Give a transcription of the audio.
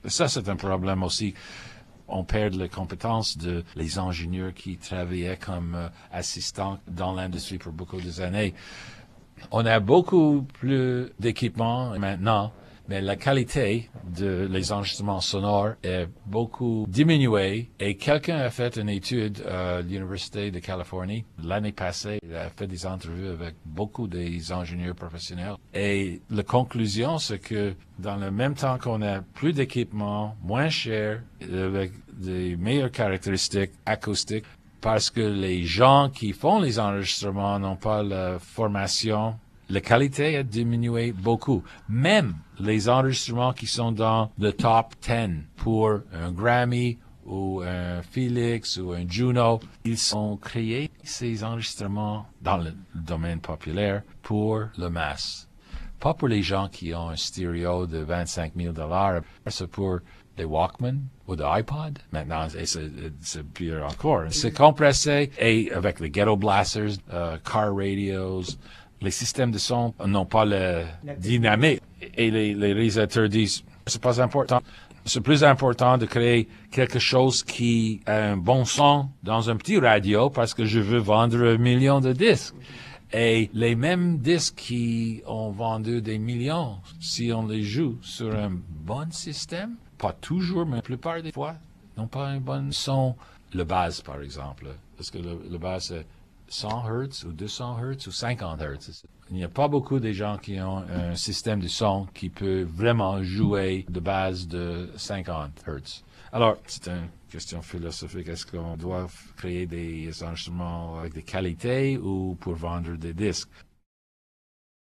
Ça, c'est un problème aussi. On perd les compétences de les ingénieurs qui travaillaient comme assistants dans l'industrie pour beaucoup d'années. On a beaucoup plus d'équipements maintenant, mais la qualité de les enregistrements sonores est beaucoup diminuée. Et quelqu'un a fait une étude à l'Université de Californie l'année passée. Il a fait des entrevues avec beaucoup des ingénieurs professionnels. Et la conclusion, c'est que dans le même temps qu'on a plus d'équipements, moins cher, avec des meilleures caractéristiques acoustiques, parce que les gens qui font les enregistrements n'ont pas la formation, la qualité a diminué beaucoup. Même les enregistrements qui sont dans le top 10 pour un Grammy ou un Felix ou un Juno, ils ont créé ces enregistrements dans le domaine populaire pour le masse. Pas pour les gens qui ont un stéréo de 25 000 $, c'est pour des Walkman ou des iPod. Maintenant, c'est pire encore. C'est compressé et avec les ghetto blasters, car radios, les systèmes de son n'ont pas la dynamique. Et les réalisateurs disent, c'est pas important. C'est plus important de créer quelque chose qui a un bon son dans un petit radio parce que je veux vendre 1 million de disques. Et les mêmes disques qui ont vendu des millions, si on les joue sur un bon système, pas toujours, mais la plupart des fois, n'ont pas un bon son. Le bass, par exemple, parce que le bass est 100 Hz ou 200 Hz ou 50 Hz. Il n'y a pas beaucoup de gens qui ont un système de son qui peut vraiment jouer de base de 50 Hz. Alors, c'est une question philosophique. Est-ce qu'on doit créer des enregistrements avec des qualités ou pour vendre des disques?